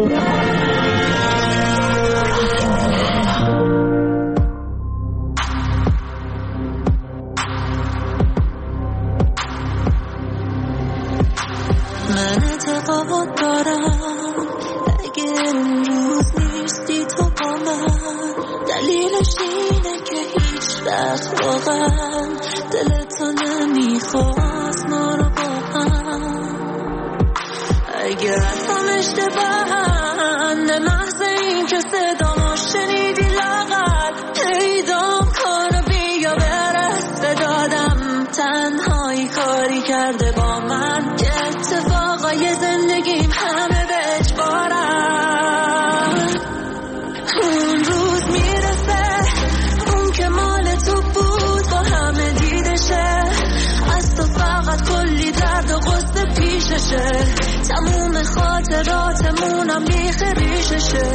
من اعتقاد دارم اگه اون روز نیستی تو با من، دلیلش اینه که هیچ وقت واقعا دلتو نمیخواست ما رو با هم. اگر هم اشتباهن به محض این که صدامو شنیدی لاغر پیدام کن و بیا برست دادم. تنهایی کاری کرده با من که اتفاقای زندگیم همه به اجبارم. اون روز میرسه اون که مال تو بود با همه دیدشه، از تو فقط کلی درد و غصه پیششه، تموم خاطراتمونم بیخ ریششه.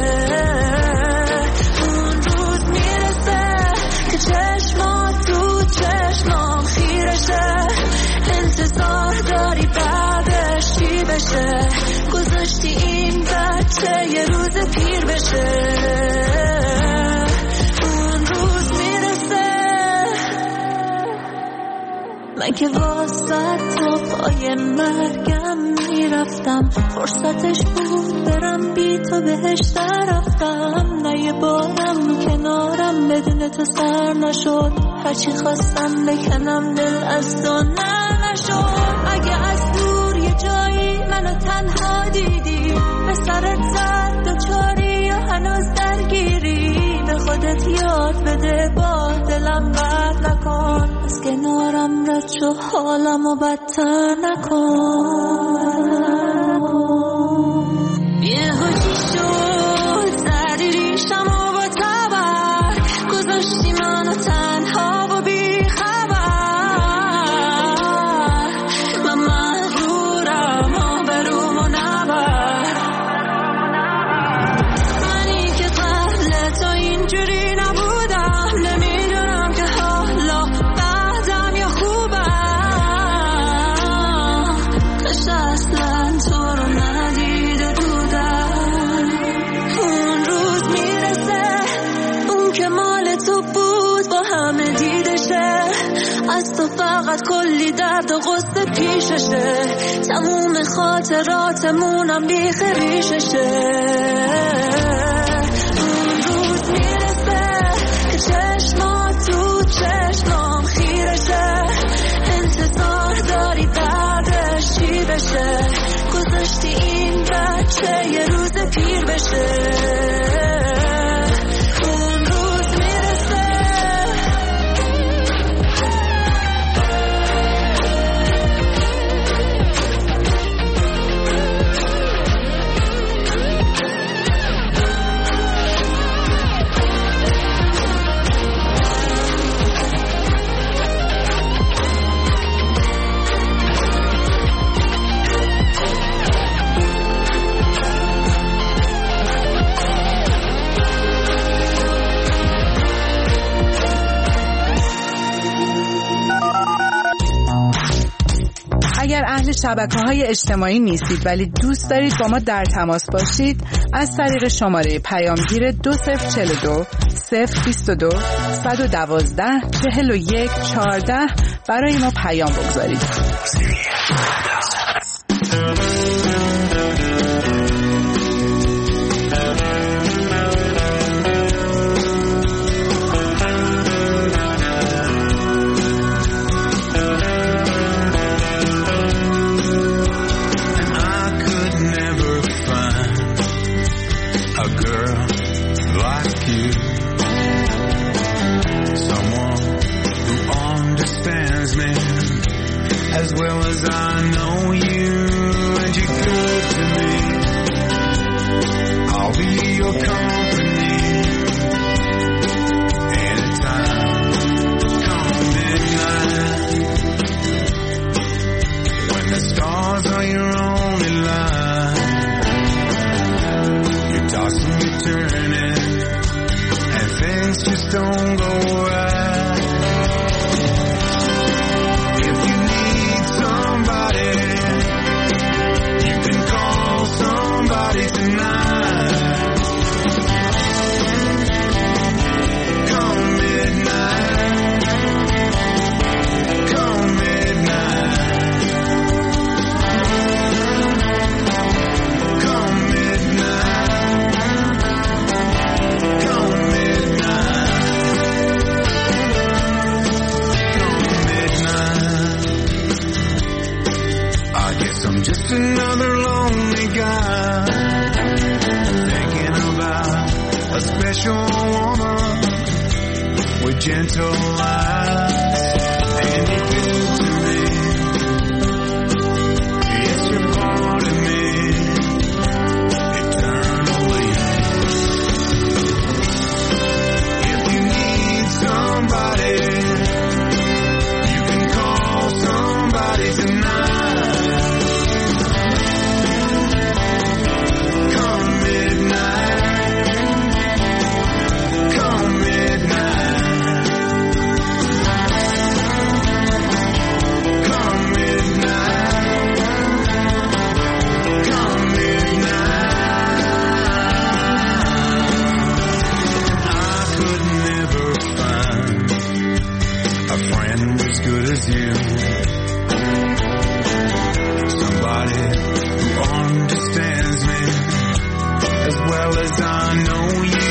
اون روز میرسه که چشمات تو چشمام خیرشه، انتظار داری بعدش چی بشه، گذاشتی این بچه یه روز پیر بشه. اون روز میرسه من که واسه تا پای مرگم میرفتم، فرصتش بود برم بی تو بهش رفتم. نه یه بارم کنارم بدون تو سر نشد، هرچی خواستم بکنم دل از تو نشد. اگه از دور یه جایی منو تنها دیدی، به سرت زد دوچاری یا هنوز درگیری، به خودت یاد بده با دلم بر نکن، از کنارم رد شو حالمو بدتر نکن. بیهوشی شد زدی ریشمو با تبر، گذاشتی منو تنها و بی خبر. من مغرورم آبرومو نبر، منی که قبل تو اینجوری نبودم، نمیدونم که حالا بعدم یا خوبم، کاش اصلا تو رو ندیده بودم. اون روز میرسه اون که مال تو بود با همه دیدشه، از تو فقط کلی درد و غصه پیششه، تموم خاطراتمونم بیخ ریششه. اون روز میرسه که چشمات تو چشمام خیرشه، انتظار داری بعدش چی بشه، گذاشتی این بچه یه روز پیر بشه. اون روز میرسه اگر اهل شبکه‌های اجتماعی نیستید ولی دوست دارید با ما در تماس باشید، از طریق شماره پیامگیر 2042 022 112 41 14 برای ما پیام بگذارید. As well as I know you, and you another lonely guy, thinking about a special woman with gentle eyes. And you feel to me, yes, you're part of me, eternally. If you need somebody, you can call somebody tonight. Come midnight, come midnight, come midnight, come midnight. I could never find a friend as good as you, somebody who understands me as well as I know you.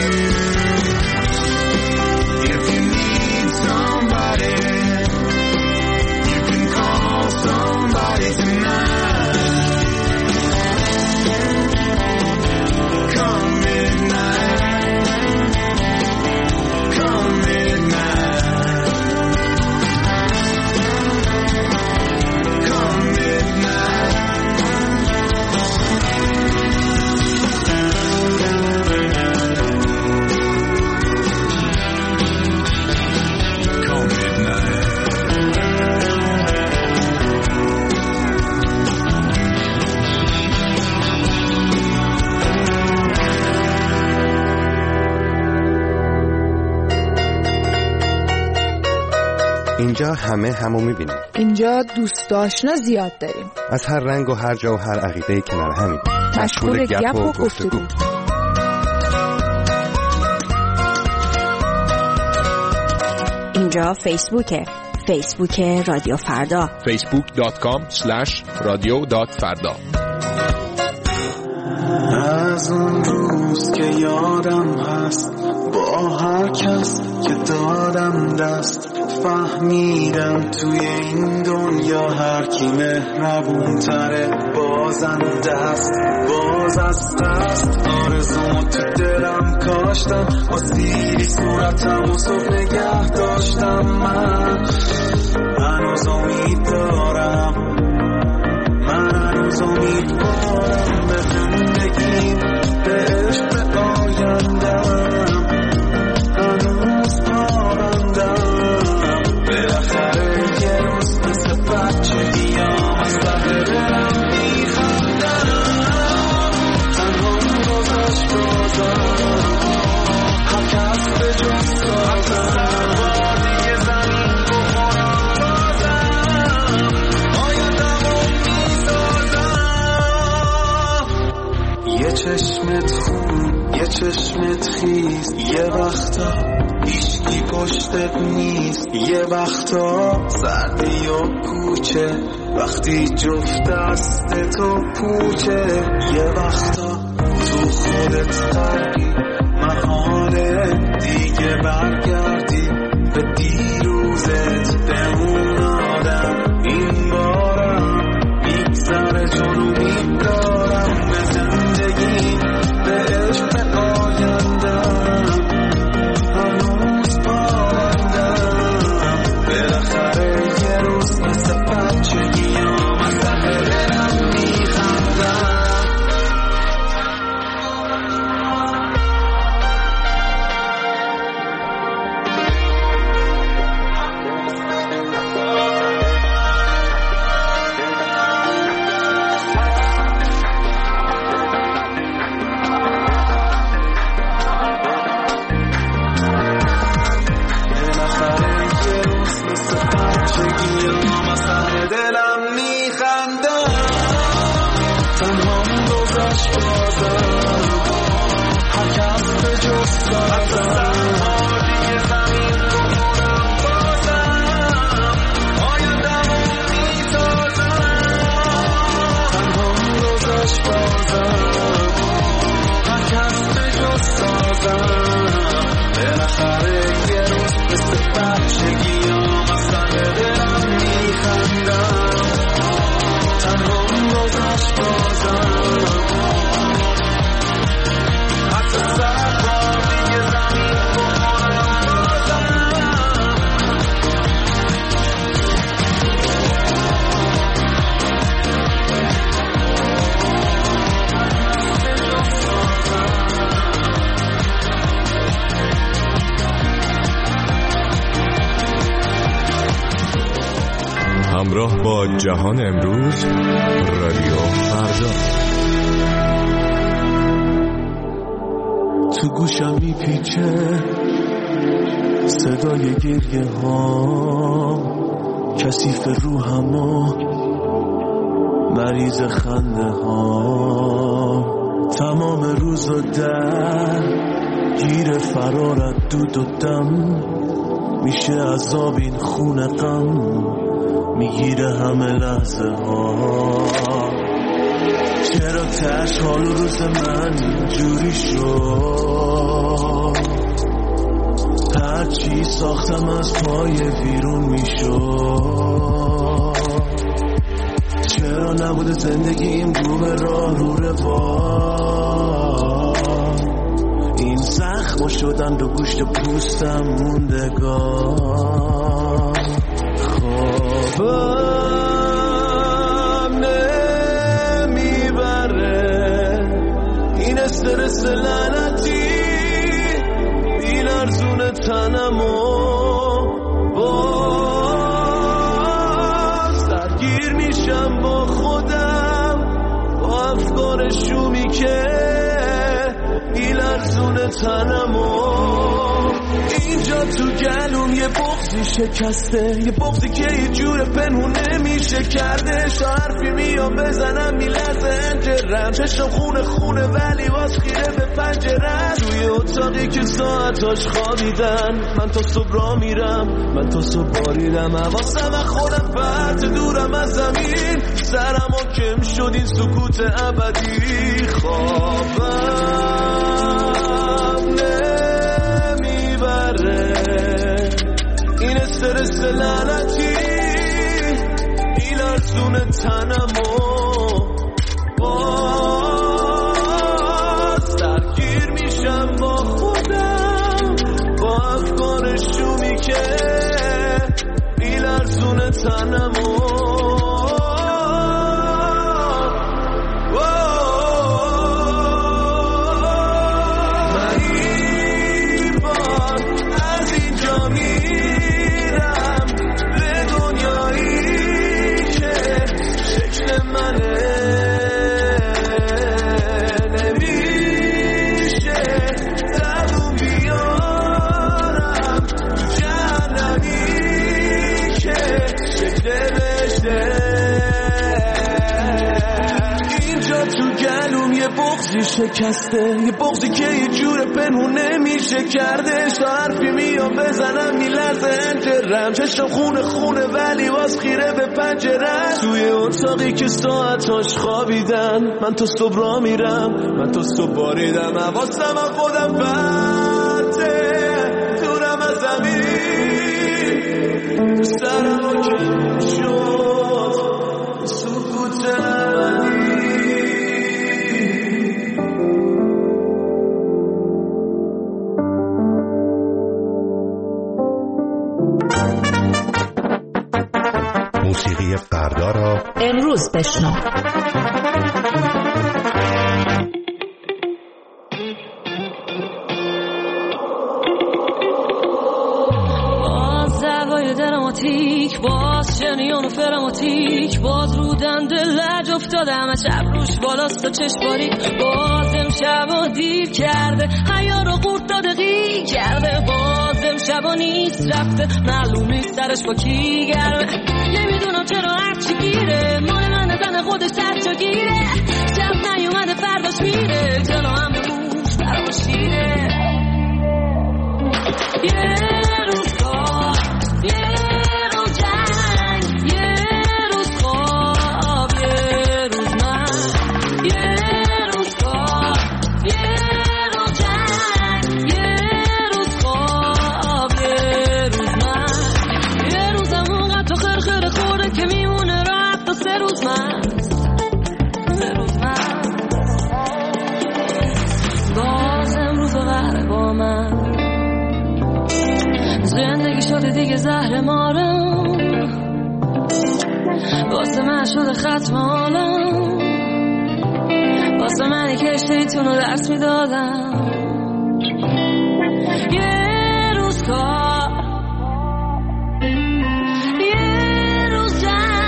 If you need somebody, you can call somebody tonight. Come midnight, come midnight, come midnight. Come midnight. اینجا همه همو میبینیم. اینجا دوست آشنا زیاد داریم. از هر رنگ و هر جا و هر عقیده کنار همین. مشغول گپ و گفتگو. اینجا فیسبوک رادیو فردا، facebook.com/radio.farda. از اون روز که یادم هست با هر کس که دادم دست، فهمیدم توی این دنیا هر کی مهربون تره بازنده است. باز از قصد آرزومو تو دلم کاشتم، با سیری صورتم و صبح نگه داشتم. من هنوز امید دارم، من هنوز امیدوارم به زندگیم، به عشق، به آیندم. هنوز پابندم، بالاخره یه روز مثل بچگیام از ته دلم میخندم. تنها گذشت بازم، هر کس به جز سازم، دیگه زمین بخورم بازم، آیندمو میسازم. یه چشمت خون، یه چشمت خیز، یه وقتا هیچکی پشتت نیست، یه وقتا سردی و کوچه وقتی جفت دستتو پوچه، یه وقتا تو خودت غرقی، محاله دیگه برگردی به دیروزت، به اون آدم. این بارم میگذره چون امید دارم به زندگی، به عشق، به آیندم. هنوز پابندم، بالاخره یه روز مثل بچگیام از ته دلم میخندم. تنها گذشت همراه با جهان امروز، رادیو فردا. تو گوشم میپیچه صدای گریه ها، کثیف روحم و مریض خنده ها. تمام روز و گیر فرارت دود و دم، میشه عذاب این خونه غم، میگیره همه لحظه ها. چرا تش حال روز من اینجوری شد؟ هرچی ساختم از پای ویرون میشد. چرا نبوده زندگیم رو به راه رو روان؟ این زخم شدن رو گوشت پوستم موندگار. خوابم نمیبره این استرس لعنتی، این ارزون تنمو باز درگیر میشم با خودم، با افکار شومی که این ارزون تنمو. اینجا تو گلوم یه بغضی شکسته، یه بغضی که یه جور پنهون نمیشه کرده. حرفی میام بزنم میلرزه انجرم، چشم خونه خونه ولی باز خیره به پنجرم. توی اتاقی که ساعتاش خوابیدن، من تا صبح را میرم، من تا صبح باریدم. حواسم از خودم پرت دورم از زمین، سرم حاکم شد این سکوت ابدی. خوابم نمیبره این استرس لعنتی، این ارزون تنمو باز درگیر میشم با خودم، با افکار شومی که این ارزون تنمو. شکسته یه بغضی که یه جور پنهون نمیشه کرده. حرفی میام بزنم میلرزه انجرم، چشم خونه خونه ولی باز خیره به پنجرم. توی اتاقی که ساعتاش خوابیدن، من تا صبح را میرم، من تا صبح باریدم. حواسم از خودم پرته دورم از زمین، سرم حاکم شد سکوت ابدی. موسیقی فردا را امروز بشنو. باز دعوای دراماتیک، باز جنیان و فراماتیک، باز رو دنده لج افتادم از شب روش بالاست و چشماری. باز امشب و دیر کرده حیا رو قورت داده غیر کرده. باز امشب و نیست رفته معلوم نیست سرش با کی گرمه. نمیدونم چرا هرچی گیره مال من زن خودش سرچا گیره. شب نیومده فرداش میره جلو هم بموش برا شیره. یه روز کار، یه روز جنگ، یه روز خواب، یه روز من. یه روز کار، یه روز جنگ، یه روز خواب، یه روز من. یه روزم اونقدر تو خرخره خوره که میمونه راحت تا 3 روز من. 3 روز من باز امروز ببره با من. زندگی شده دیگه زهر مارم، واسه من شده ختم عالم. واسه منی که اشتیتونو درس میدادم. یه روز کار، یه روز جنگ،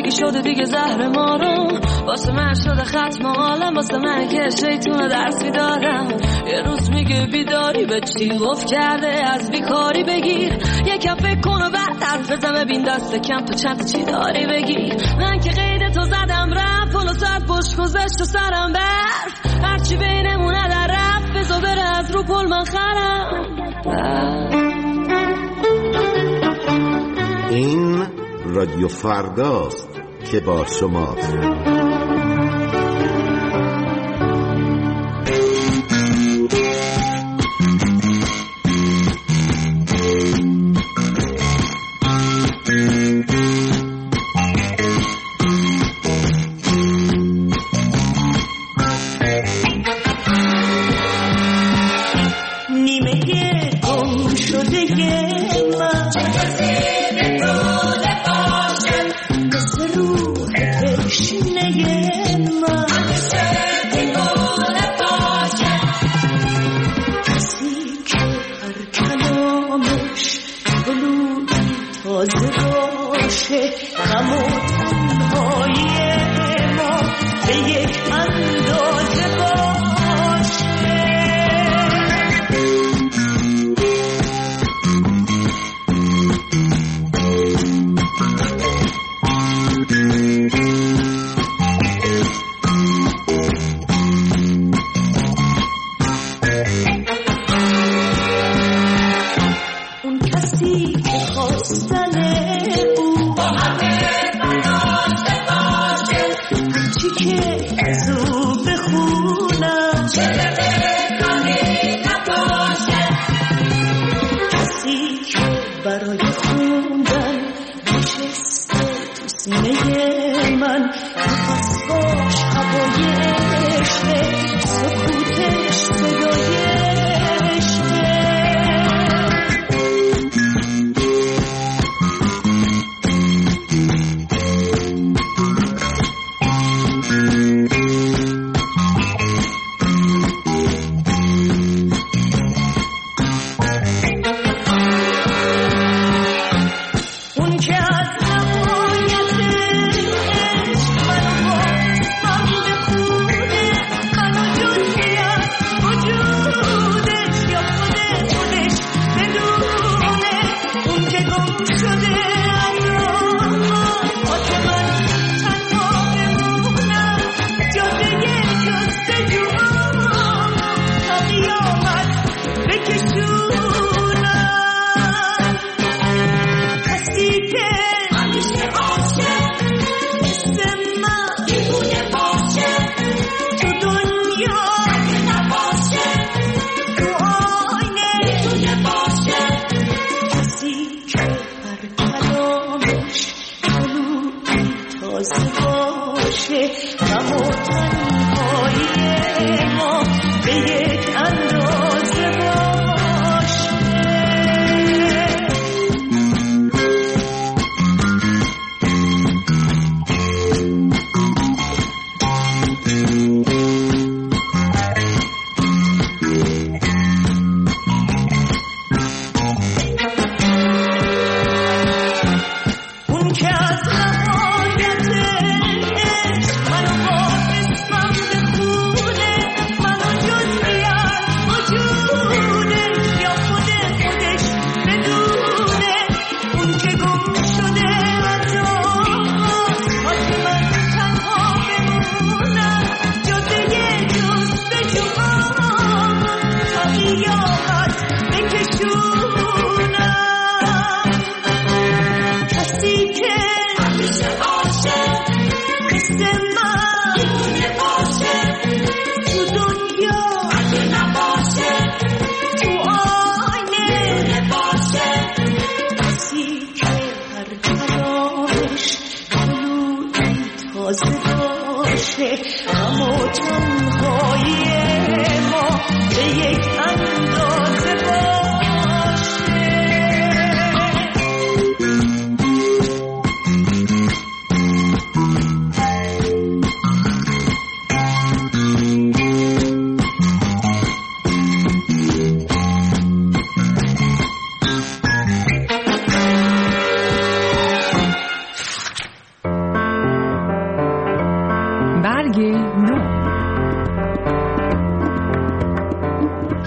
زندگی شده دیگه زهر مارم، واسه من شده ختم عالم، واسه من که شیطون درسی دارم. یه روز میگه بیداری به چی گفت کرده، از بیکاری بگیر یکم فکر کن و بعد حرف بزن، ببین دست کم تو چند تا چی داری بگیر. من که قید تو زدم رفت، پلو ساعت پشت گذشت و سرم برف، هرچی بینمونه در رفت بزا بره از رو پل من خرم. این رادیو فرداست که با شماست.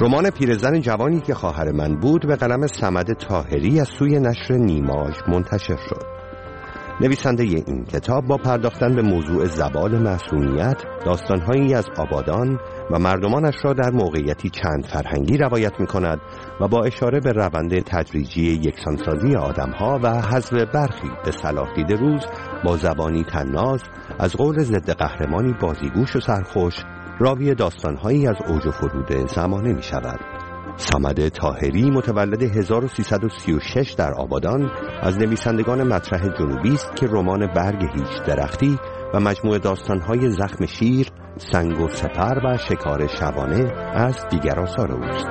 رمان پیرزن جوانی که خواهر من بود به قلم صمد طاهری از سوی نشر نیماژ منتشر شد. نویسنده این کتاب با پرداختن به موضوع زوال معصومیت، داستانهایی از آبادان و مردمانش را در موقعیتی چند فرهنگی روایت می‌کند و با اشاره به روند تدریجی یکسانسازی آدم‌ها و حذف برخی به صلاح دید روز با زبانی طناز از قول ضد قهرمانی بازیگوش و سرخوش راوی داستانهایی از اوج و فرود زمانه می‌شود. صمد طاهری متولد 1336 در آبادان از نویسندگان مطرح جنوبی است که رمان برگ هیچ درختی و مجموعه داستان‌های زخم شیر، سنگ و سپر و شکار شبانه از دیگر آثار اوست.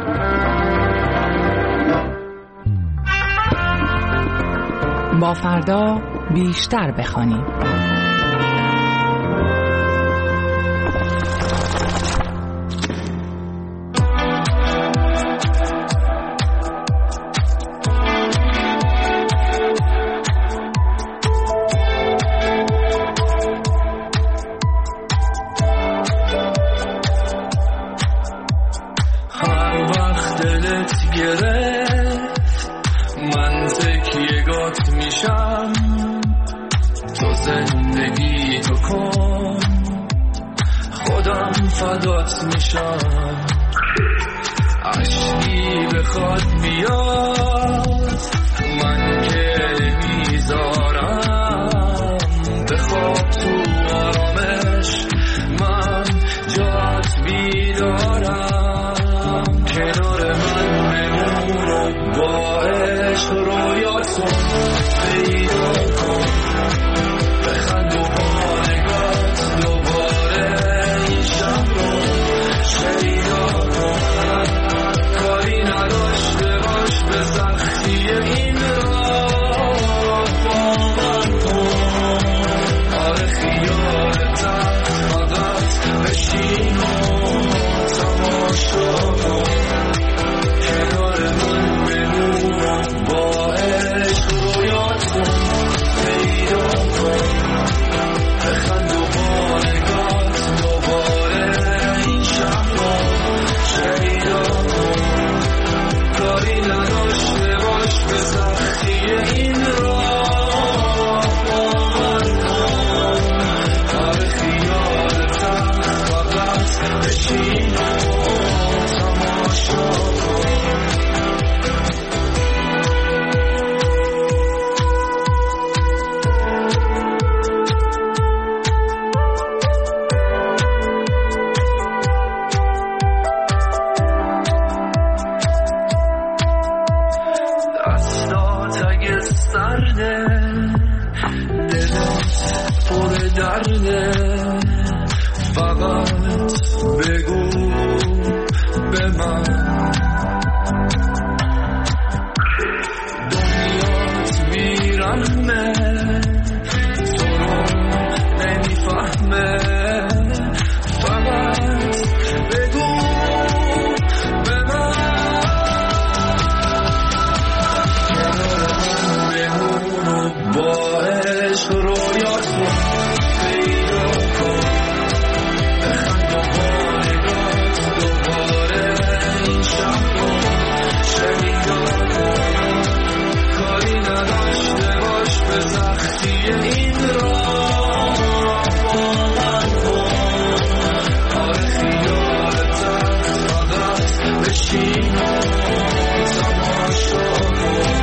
با فردا بیشتر بخوانیم. من تکیه‌گات میشم، تو زندگی تو کن، خودم فدات میشم. اشکی بخواد بیاد من که میذارم، بخواب تو آرامش من جات بیدارم. کنار من بمون و با عشق رویاتون پیدا کن، بخند و با نگات دوباره این شب رو شیدا کن. کاری نداشته باش به سختی این راه باور کن. آره خیالتم فقط بشین و تماشا کن. کنار من بمون و با عشق رویاتون پیدا کن، بخند و با نگات دوباره این شب رو شیدا کن. کاری نداشته باش به سختی این راه باور کن. آره خیالتم فقط بشین و تماشا کن. دستات اگه سرده، دلت پر درده، فقط بگو به من. دنیات بیرحمه، تو رو نمیفهمه، فقط بگو به من. بمون و با عشق رویاتون پیدا کن، بخند و با نگات دوباره این شب رو شیدا کن. کاری نداشته باش به سختی این راه باور کن. آره خیالتم فقط بشین و تماشا کن.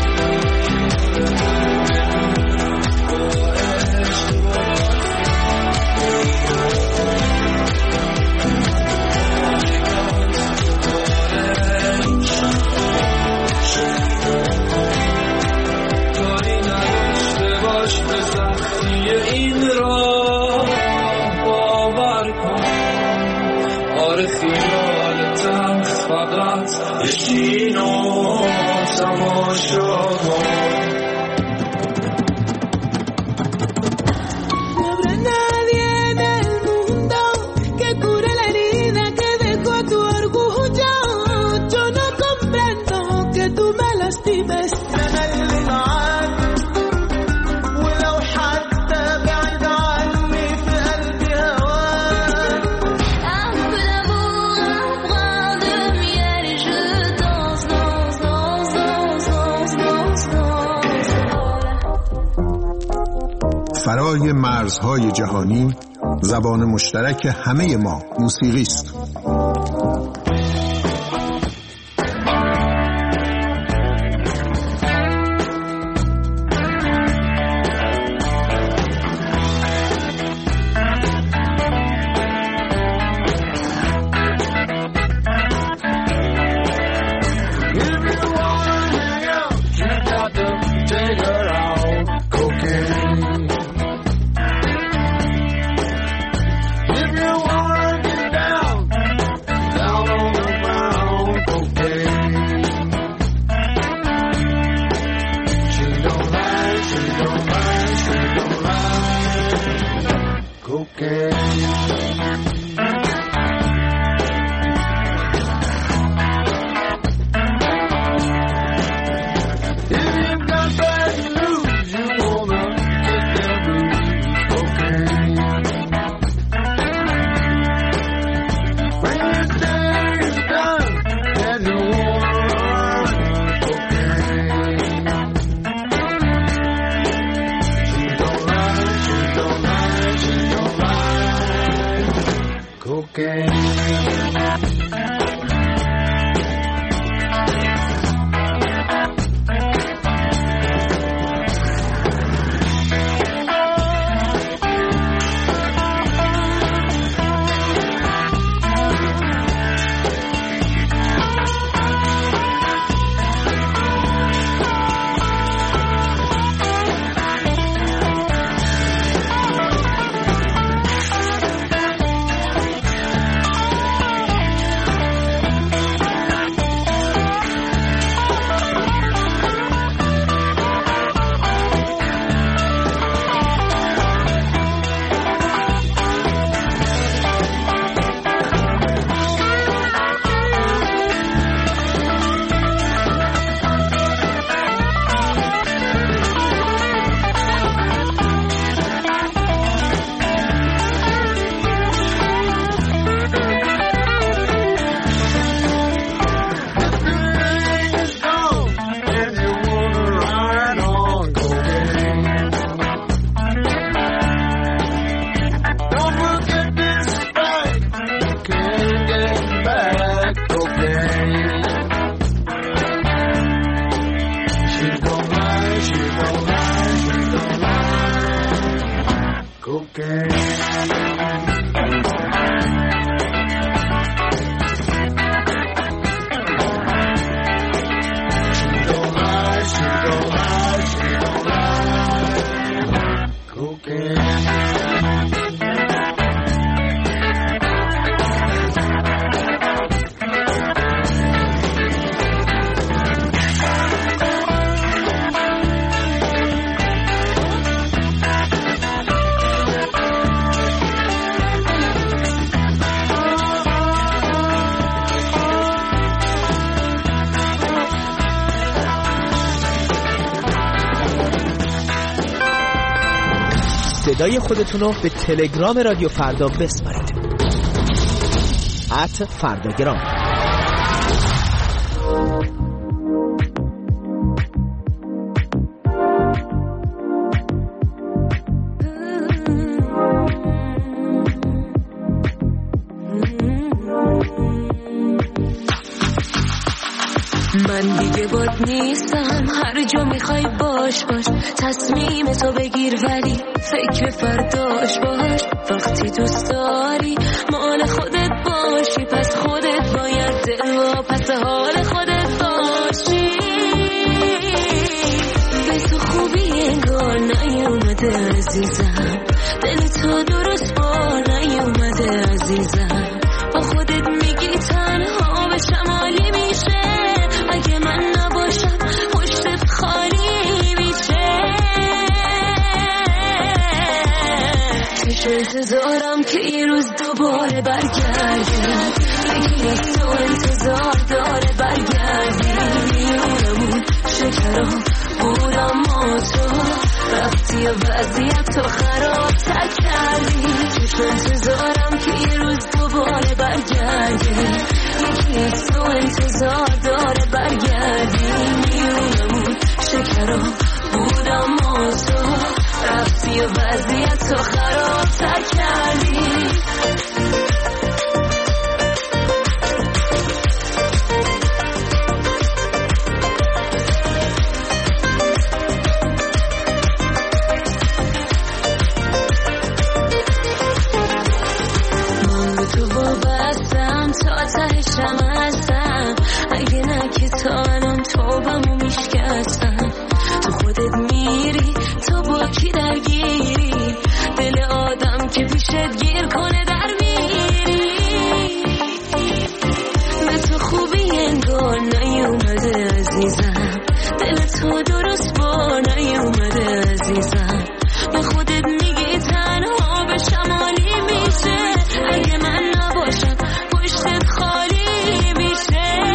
کاری نداشته باش به سختی این راه باور کن. آره خیالتم فقط بشین و تماشا کن. Yeah. فرای مرزهای جهانی زبان مشترک همه ما موسیقی است. صدای خودتون رو به تلگرام رادیو فردا بسپارید. @فرداگرام. من دیگه باد نیستم، هر جا میخوای باش تصمیم تو بگیر ولی فکر فرداش باش. وقتی دوست داری مال خودت باشی، پس خودت باید دل و پس حال خودت باشی. به تو خوبی انگار نیومده عزیزم، دل تو درست با نیومده عزیزم. با خودت میگی تنها به شمالی میشه، اگه من نباشم پشتت خالی میشه. پیش انتظارم که یه روز دوباره برگردی، یکی از تو انتظار داره برگردی. میونمون شکرام بود اما تو رفتی و وضعیت تو خراب تر کردی. پیش انتظارم که یه روز دوباره برگردی، یکی از تو انتظار داره برگردی. میونمون شکرام بود اما تو رفتی و کی درگیری دل آدم که پیشت گیر کنه در میری به تو خوبی انگار نیومده عزیزم دل تو درست بار نیومده عزیزم به خودت میگی تنها به شمالی میشه اگه من نباشم پشتت خالی میشه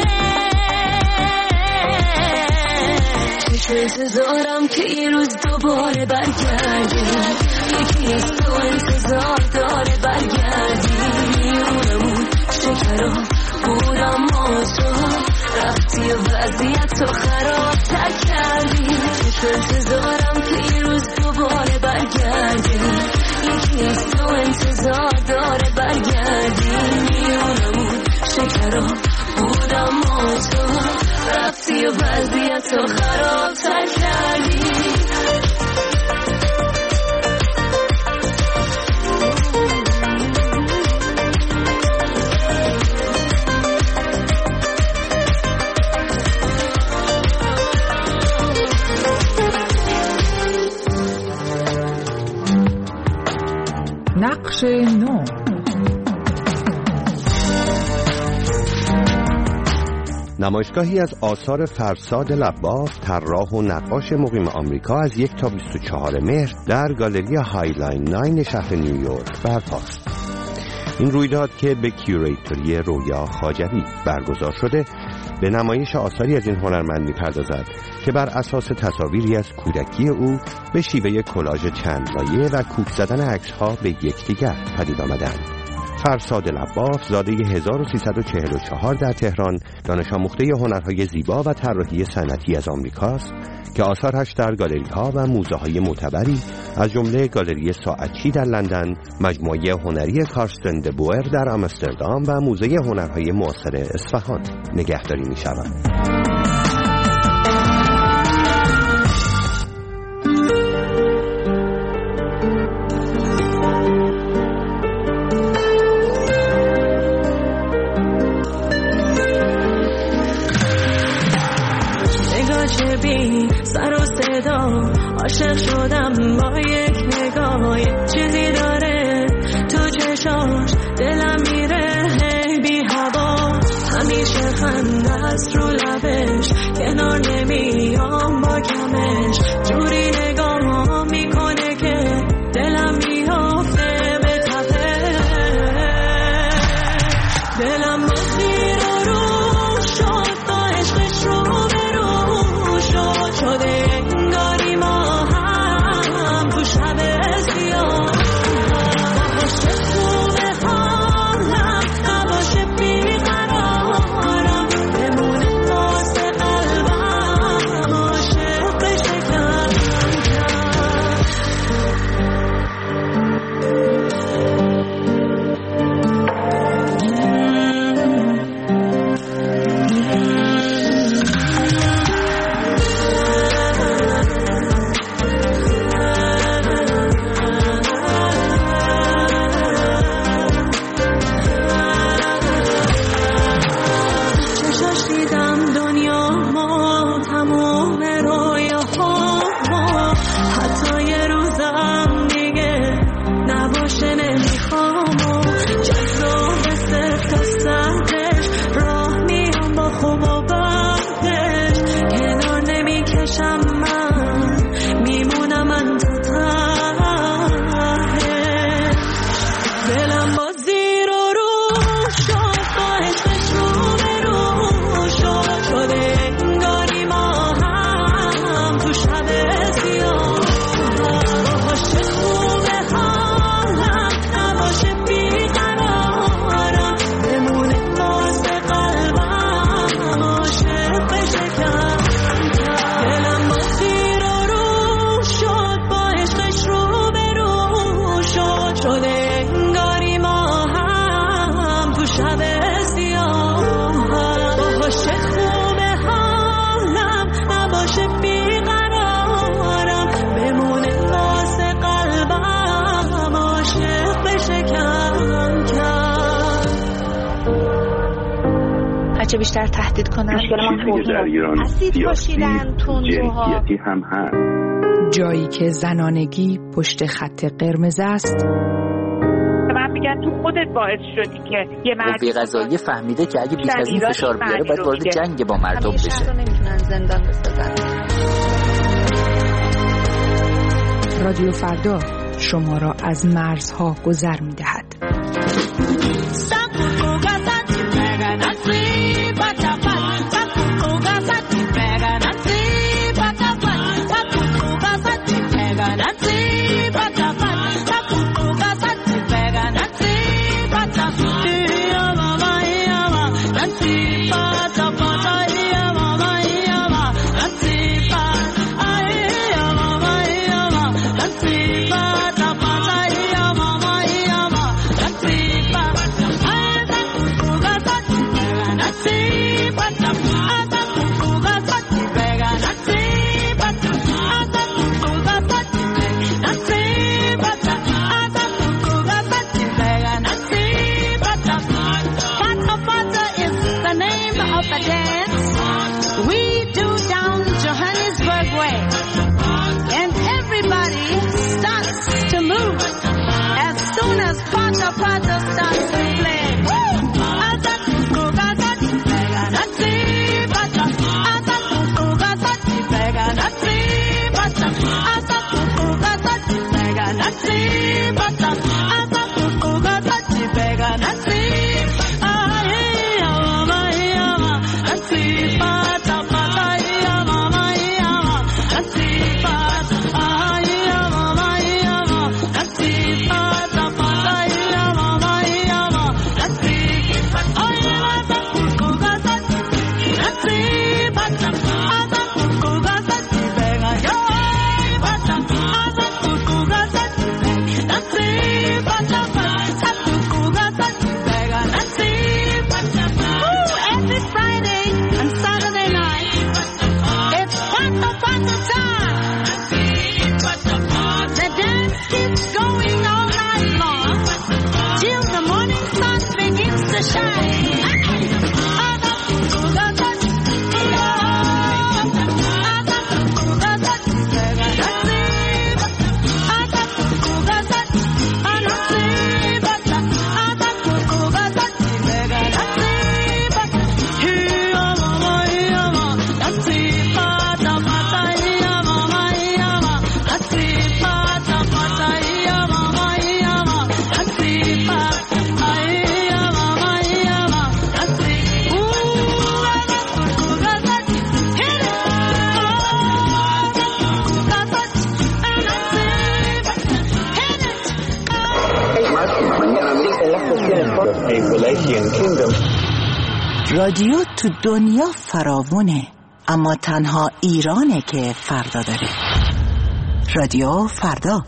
چشم انتظارم که یه روز دوباره برگردی یکی از تو انتظار داره برگردی میونمون شکرا بودم ما تو رفتی و وضعیت تو خراب تر کردی چشم انتظارم که یه روز دوباره برگردی یکی از تو انتظار داره برگردی میونمون شکرا بودم ما تو رفتی و وضعیت تو خراب تر کردی نقش نو نمایشگاهی از آثار فرساد لباف، طراح و نقاش مقیم آمریکا از 1 تا 24 مهر در گالری هایلاین 9 شهر نیویورک برپاست. این رویداد که به کیوریتوری رویا خواجوی برگزار شده به نمایش آثاری از این هنرمند می‌پردازد که بر اساس تصاویری از کودکی او به شیوه کلاژ چند لایه و کوک زدن عکس‌ها به یکدیگر پدید آمدند. فرساد لباف زاده 1344 در تهران دانش آموخته هنرهای زیبا و طراحی صنعتی از آمریکاست که آثارش در گالری‌ها و موزه‌های معتبری از جمله گالری ساعتچی در لندن، مجموعه هنری کارستن دبوئر در آمستردام و موزه هنرهای معاصر اصفهان نگهداری می‌شود. سر و صدا عاشق شدم با یک نگاه چیزی داره تو چشاش دلم میره بی هوا همیشه خنده است رو لبش کنار نمیام با کمش جوری نگاه میکنه که دلم میافته به تپه دلم با زیر و رو شد با عشقش رو شده انگاری ما هم تو شب سیاه باشه خوبه حالم نباشه بیقرارم بمونه واسه قلبم عاشق بشه کم چه بیشتر تهدید کنن مشکل در ایران اسید پاشیدن تندروها جنسیتی هم هست. جایی که زنانگی پشت خط قرمز است. من میگن تو خودت باعث شدی که یه مرد قوه قضاییه فهمیده که اگه بیش از این فشار بیاره باید وارد جنگ با مردم بشه. همیشه نمیتونن زندان بسازن. رادیو فردا شما را از مرزها گذر می‌دهد. رادیو تو دنیا فراوونه، اما تنها ایرانه که فردا داره. رادیو فردا.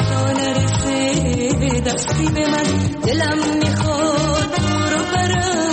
دلم میخواد رو برم